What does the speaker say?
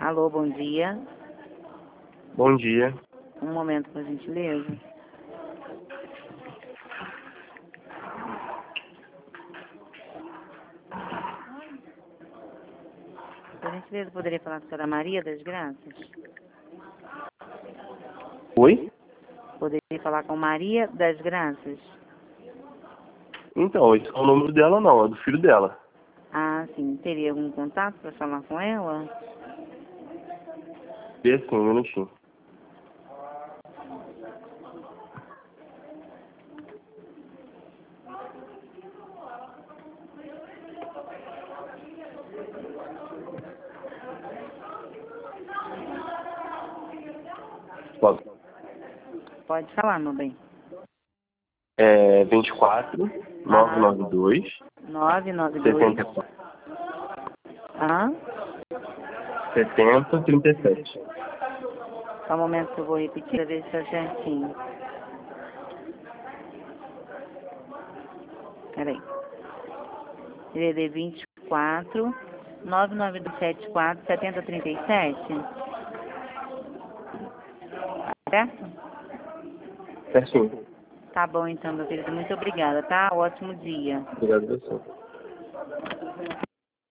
Alô, bom dia. Bom dia. Um momento, por gentileza. Por gentileza, poderia falar com a senhora Maria das Graças? Oi? Poderia falar com Maria das Graças? Então, esse é o número dela não, é do filho dela. Ah, sim. Teria algum contato para falar com ela? Vê sim, um minutinho. Pode. Pode falar, meu bem. É 24 992 992. 74 Ah, 70 37. só um momento que eu vou repetir para ver se é certinho. Peraí. DDD 24 99274 7037. Certo? Certinho. Tá bom então, meu querido. Muito obrigada, tá? Ótimo dia. Obrigado a você.